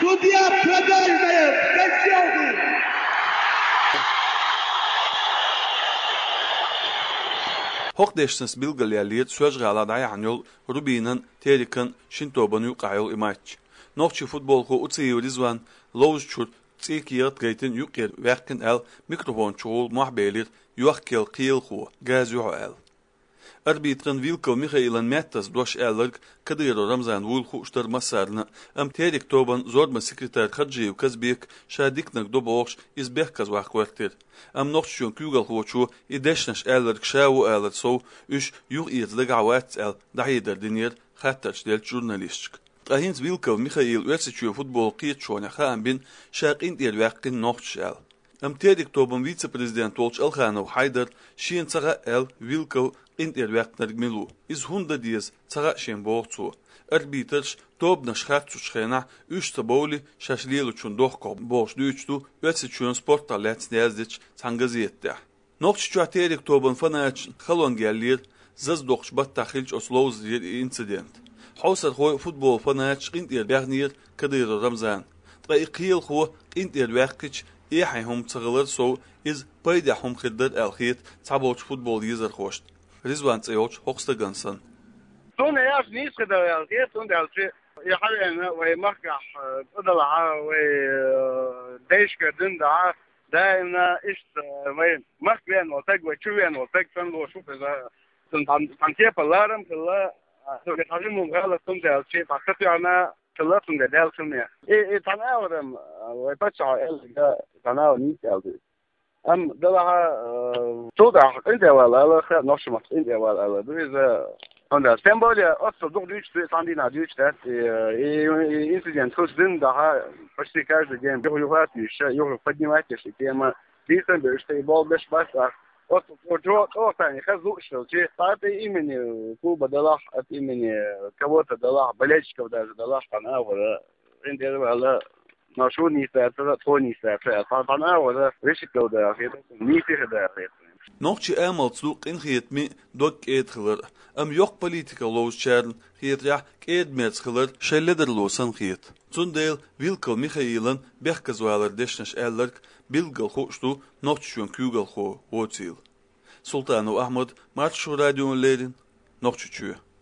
Судья продолжает качалку. Hoqdeşsiniz bilgiliyaliyet söz galada yanyol Rubinin Terikin Şintobanı yuqayol imaç. Noqçı futbolku utsiyu Rizvan Lowzchur tsikiyat gaytin yuqir vaqkin el mikrofon çoğul mahbelir yuaqkel qiyilxu gazuhu el. Arbitrin Vilko Mikhailan Mattas doş ellerg Kadiro Ramzan Wulxu ushtar masarna am Terik Toban Zordma sekretar Khadjiv Kazbek Shadiknak Dobox izbekaz waqwertir. Am noqchun kugalxuchu ideshnash ellerg shawu eller so üş yuq irzlig awat el dahider dinir khatarch del jurnalistk. Ahins Vilko Mikhail Versichu futbol qiychona khan bin shaqin der waqin noqchal. Am Terik Toban vice-president Olch Elkhanov Haydar Shin Tsaga El Vilko in waqtnar gmilu is 100 dies tsaga shen boqtu arbiters tob nashkhat tschena üç taboli shashliel uchun dohko boş düçtu vetsi chun sportta lets nezdich tangaziyette noqchu Terik Toban fanach khalon gellir zaz doqch bat takhilch osloz incident hawsar khoy futbol fanach in bernir kadir Ramzan tqiyil kho in waqtich ihayhum tsaglar so is paydahum khiddar alkhit taboch futbol yezer khost Rizvan Tseyoch Hochstagansan. Toen juist niet gerealiseerd, toen dat je we mag deze doen daar is we mag weer wat ik weet je wat ik van los op toen van keer alarm zo dat je moet wel toen dat je pak je aan te laten de deel van meer het aan ouderem we pas al dan nou niet elke de toegang in de wel nog zo in de wel dus on de symbolie als toch Duits van die naar Duits dat incident goed daar почти каждый день бегают еще поднимаете тема дійсно що бал без баса от они хазушил че от имени клуба Далах от имени кого-то Далах болельщиков даже Далах канала in de wel nou zo niet dat gewoon niet dat van nou risico daar niet tegen daar Noqchi amal tsuq in khitmi dok etkhler am yok politika lowchern khitra kedmetskhler shelleder losan khit Tundel Vilko Mikhailan berkazwaler deshnash ellerk bilgal khoshtu noqchun kugal kho otil Sultanu Ahmad Martshu radiolerin noqchuchu